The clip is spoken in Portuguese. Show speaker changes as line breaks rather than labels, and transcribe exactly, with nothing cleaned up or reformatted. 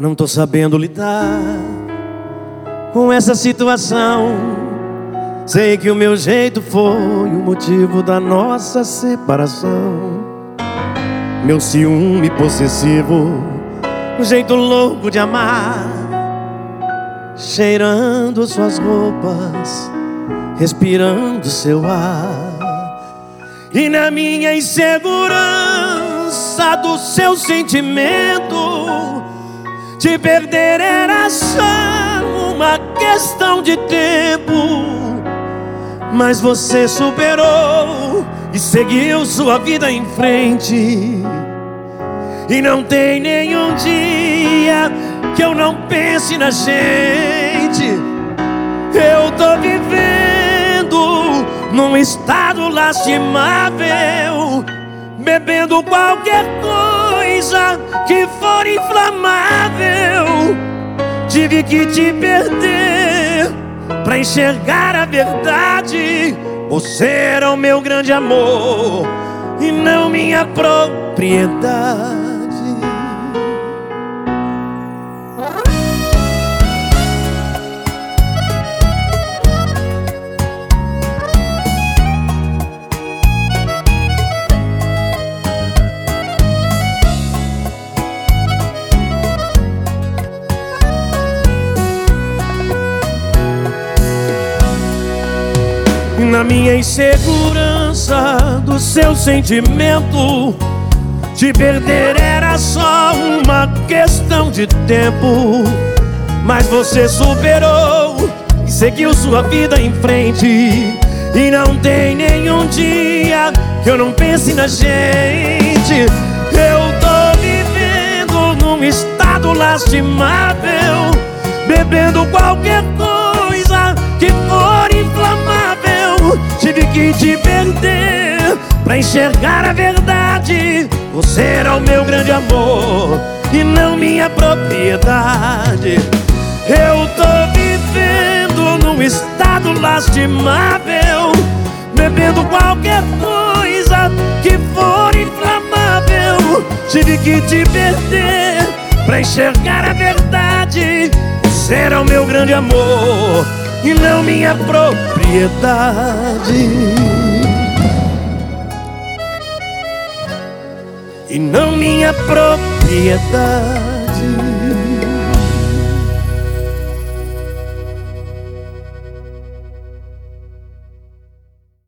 Não tô sabendo lidar com essa situação. Sei que o meu jeito foi o motivo da nossa separação. Meu ciúme possessivo, um jeito louco de amar, cheirando suas roupas, respirando seu ar. E na minha insegurança do seu sentimento, te perder era só uma questão de tempo. Mas você superou e seguiu sua vida em frente. E não tem nenhum dia que eu não pense na gente. Eu tô vivendo num estado lastimável, bebendo qualquer coisa que for inflamável. Tive que te perder pra enxergar a verdade. Você era o meu grande amor e não minha propriedade. Na minha insegurança do seu sentimento, te perder era só uma questão de tempo. Mas você superou e seguiu sua vida em frente. E não tem nenhum dia que eu não pense na gente. Eu tô vivendo num estado lastimável, bebendo qualquer coisa que for inflamável. Tive que te perder pra enxergar a verdade. Você era o meu grande amor e não minha propriedade. Eu tô vivendo num estado lastimável, bebendo qualquer coisa que for inflamável. Tive que te perder pra enxergar a verdade. Você era o meu grande amor e não minha propriedade. E não minha propriedade.